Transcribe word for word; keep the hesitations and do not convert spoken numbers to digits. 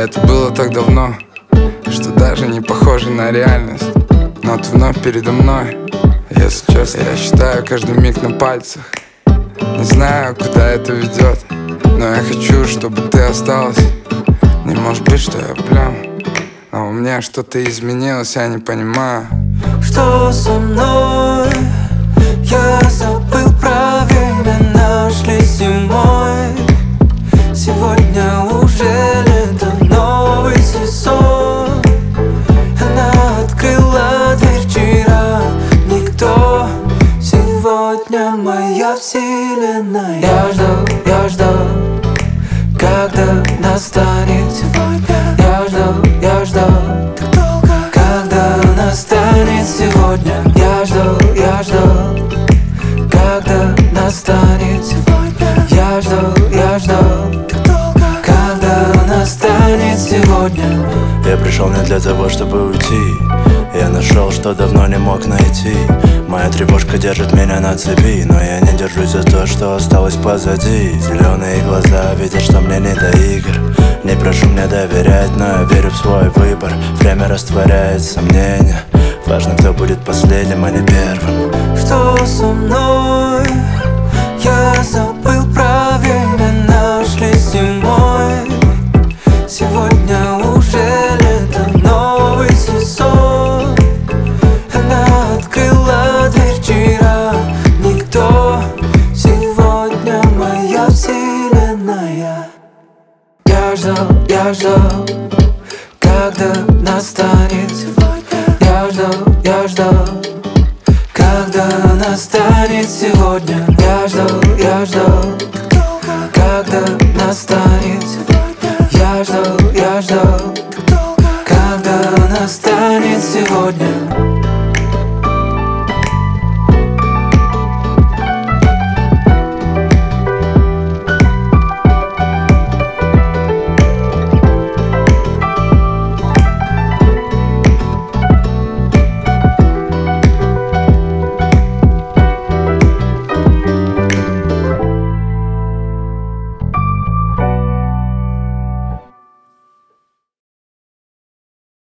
Это было так давно, что даже не похоже на реальность. Но ты вновь передо мной. Если честно, я считаю каждый миг на пальцах. Не знаю, куда это ведет, но я хочу, чтобы ты осталась. Не может быть, что я плям, но у меня что-то изменилось, я не понимаю. Что со мной? Я забыл про время, нашли зимой. Сегодня уже лето, новый сезон. Она открыла дверь вчера, никто. Сегодня моя вселенная. Я ждал, я ждал, когда настанет сегодня. Я ждал, я ждал так долго, когда настанет сегодня. Я ждал, я ждал, когда настанет сегодня. Я ждал, я ждал так долго, когда настанет сегодня. Я пришел не для того, чтобы уйти. Я нашел, что давно не мог найти. Моя тревожка держит меня на цепи, но я не держусь за то, что осталось позади. Зеленые глаза видят, что мне не до игр. Не прошу мне доверять, но я верю в свой выбор. Время растворяет сомнения. Важно, кто будет последним, а не первым. Что со мной? Я забыл про время, нашли зимой. Сегодня уже лето, новый сезон. Она открыла дверь вчера, никто. Сегодня моя вселенная. Я ждал, я ждал, когда настанет сегодня. Я ждал, я ждал, когда настанет сегодня.